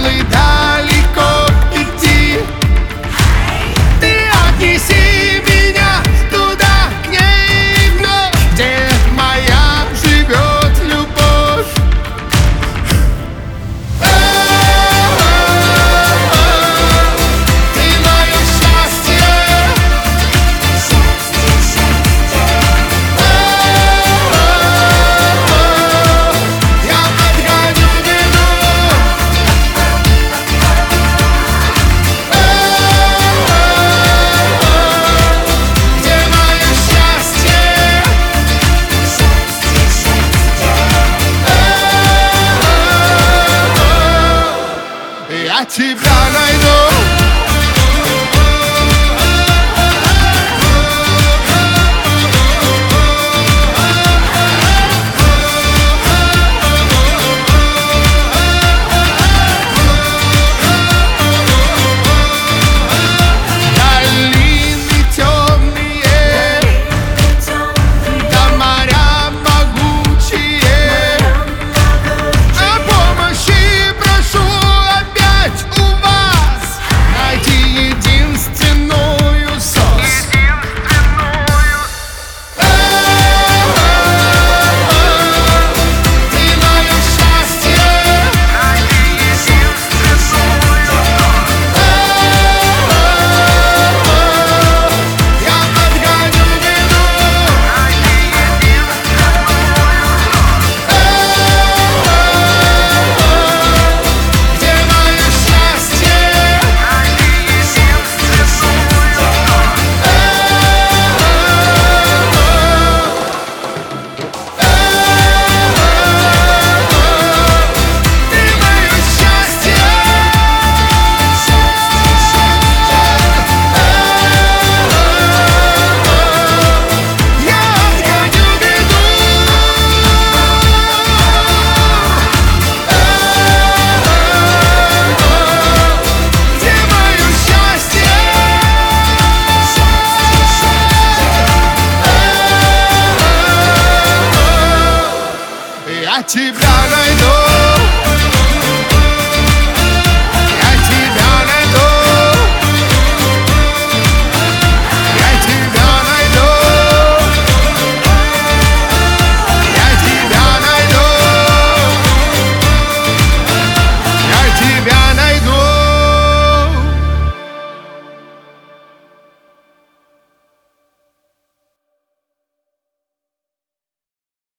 силы далеко идти. Ты отнеси меня туда, к ней вновь, где моя живет любовь. Ты мое счастье. Я отгоню беду. Где мое счастье? Я тебя найду. Долины темные, да моря могучие, о помощи прошу опять у вас. Найти единственную сос. Ты мое счастье. Я отгоню беду. Где мое счастье? Ты мое счастье. Я отгоню беду. Где мое счастье? Я тебя найду.